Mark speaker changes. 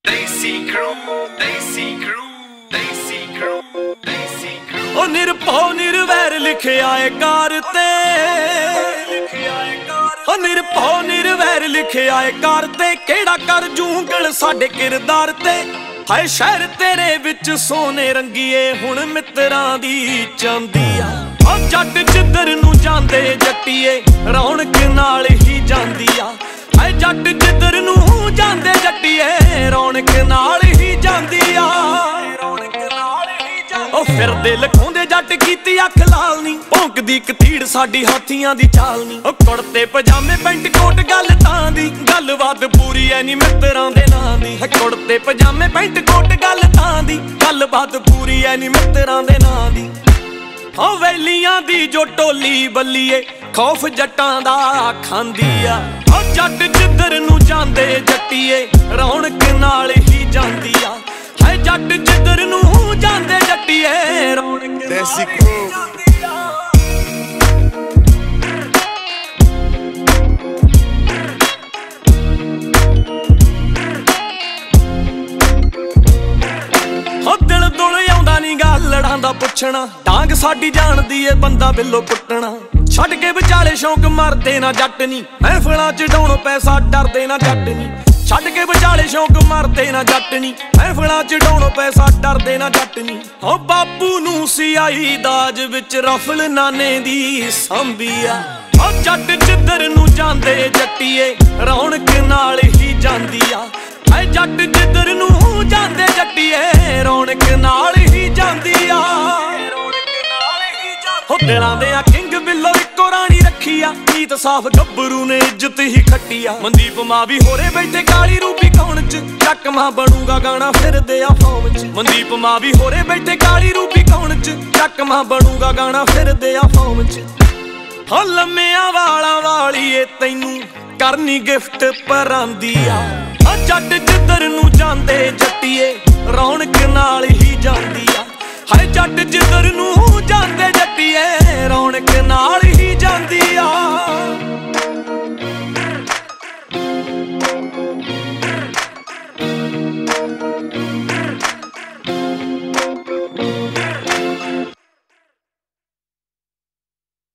Speaker 1: Desi crew, Desi crew, Desi crew, Desi crew।
Speaker 2: ओ निरभौ निरवैर लिखिया है car ते, ओ निरभौ निरवैर लिखिया है कार ते, केड़ा कर जूंगल साडे किरदार ते। हाय शहर तेरे विच सोने रंगीए हुण मित्रां दी चांदी आ। ओ जट जिधर नूं जांदे जट्टीए रौनक नाल ही जांदी आ। हाय जट जिधर नूं जांदे जट्टीए रौनक नाल ही जांदी आ। ओ फिरदे लखाउंदे जट कीती अख लाल नी, भौंकदी कतीड़ साडी हाथियां दी चाल नी। ओ कुड़ते पजामे पैंट कोट गल तां दी, गलबात पूरी ऐ नी मित्रां दे नां दी। कुड़ते पजामे पैंट कोट गल तां दी, गलबात पूरी ऐ नी मित्रां दे नां दी। ओ वैलियां दी जो टोली बल्लीए खौफ जट्टां दा खांदी आ। ओ जट जिधर नूं जांदे जट्टीए रौनक नाल ही जांदी आ। हाय जट जिधर नूं जांदे जट्टीए रौनक
Speaker 3: Desi crew।
Speaker 2: हो दिल दुल आउंदा नी गा लड़ां दा पुछना, डांग साडी जानदी ए बंदा बिल्लो कुट्टना। छड्ड के विचाले शौक मरदे ना जट नी, महफिलां च डौण पैसा डरदे ना जट नी। छड्ड के विचाले शौक मरदे ना जट नी, महफिलां च डौण पैसा डरदे ना जट नी। हो बापू नूं सियाई दाज विच रफल नाने दी सांभी आ। हो जट जिधर नूं जांदे जट्टीए रौनक नाल ही जांदी आ। हाय जट जिधर नूं जांदे जट्टीए रौनक नाल ही जांदी आ। हो दिलां दे आ किंग बिल्लो इको राणी रखी आ, नीत साफ गब्बरू ने इज्जत ही खट्टी आ। मनदीप मां भी होरे बैठे काली रूपी कौन च, चक मां बनूगा गाना फिरदे आ फौम च। मनदीप मां भी होरे बैठे काली रूपी कौन च, चक मां बनूगा गाना फिरदे आ फौम च। हो लम्मिया वाला वालीए तैनू करनी गिफ्ट परांदी आ। ओ जट जिधर नूं जांदे जट्टीए रौनक नाल ही जांदी आ। हाय जट जिधर नूं जांदे